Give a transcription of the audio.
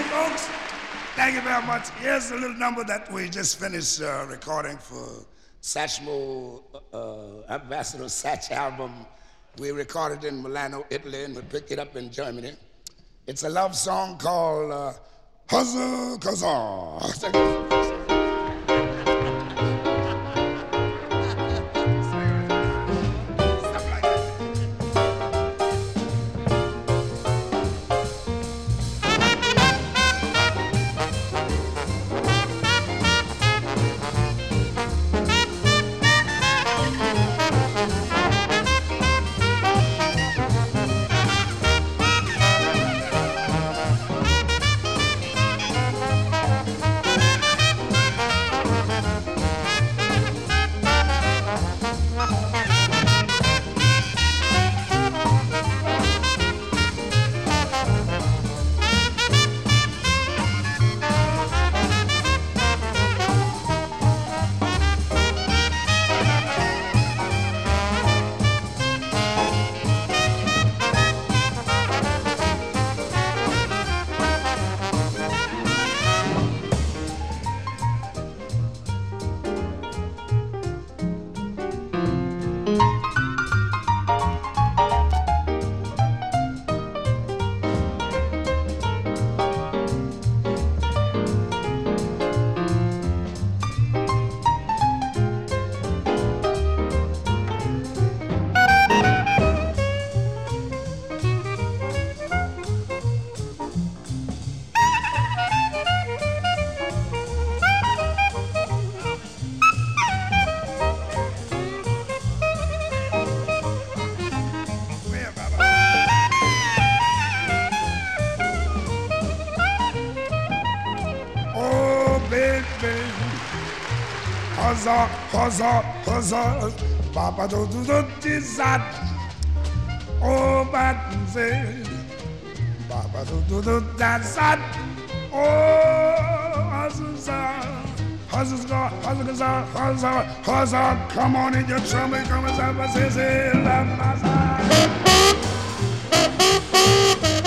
folks. Thank you very much. Here's a little number that we just finished recording for Satchmo, Ambassador Satch album. We recorded in Milano, Italy, and we picked it up in Germany. It's a love song called Huzza Kazaa. Huzza, huzza, huzza, Papa do do do dizat. Oh, Batten Papa do do do dizat. Oh, huzza, huzza, huzza, huzza, huzza. Come on in your trouble, come on, say, la, la, la.